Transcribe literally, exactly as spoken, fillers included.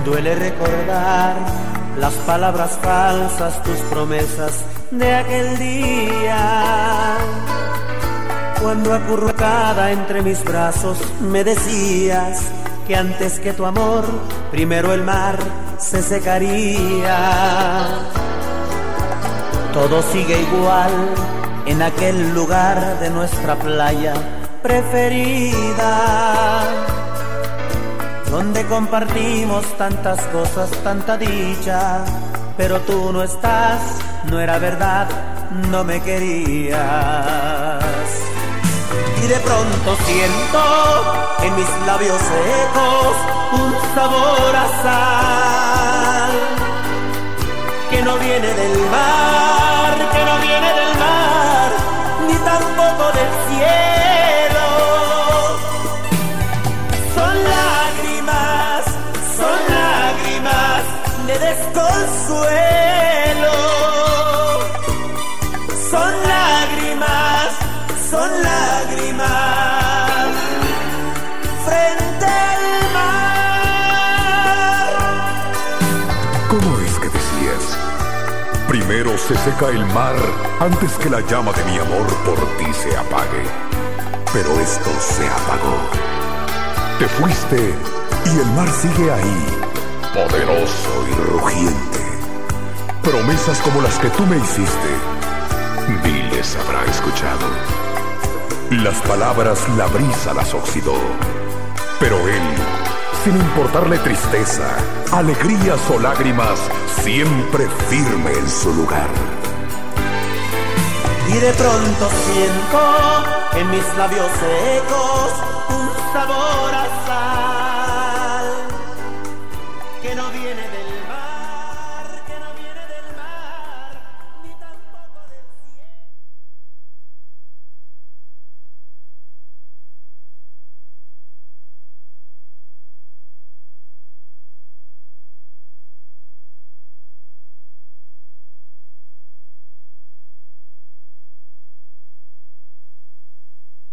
Duele recordar las palabras falsas, tus promesas de aquel día, cuando acurrucada entre mis brazos me decías que antes que tu amor, primero el mar se secaría. Todo sigue igual en aquel lugar de nuestra playa preferida, donde compartimos tantas cosas, tanta dicha, pero tú no estás, no era verdad, no me querías. Y de pronto siento en mis labios secos un sabor a sal, que no viene del mar, que no viene del mar, ni tampoco del cielo. Son lágrimas, son lágrimas de desconsuelo. Son lágrimas, son lágrimas frente al mar. ¿Cómo es que decías? Primero se seca el mar antes que la llama de mi amor por ti se apague. Pero esto se apagó. Te fuiste y el mar sigue ahí, poderoso y rugiente. Promesas como las que tú me hiciste, Diles habrá escuchado. Las palabras la brisa las oxidó, pero él, sin importarle tristeza, alegrías o lágrimas, siempre firme en su lugar. Y de pronto siento en mis labios secos un sabor a